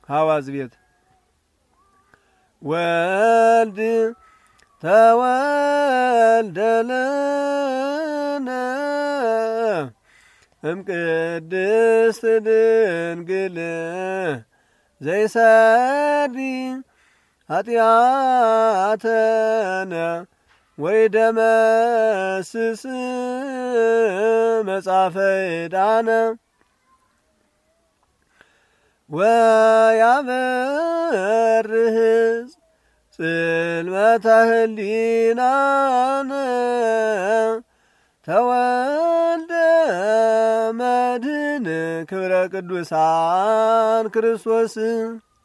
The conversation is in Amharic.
ሐዋዝ ቤት ወልድ ተወልደለነ እምቅድስት ድንግል ዘይሰሪ ኃጢአተነ ወይደመስስ መጻፈ ዕዳነ ወያበርህ ጽልመተ ህሊናነ ተወልደ መድኅን ክብረ ቅዱሳን ክርስቶስ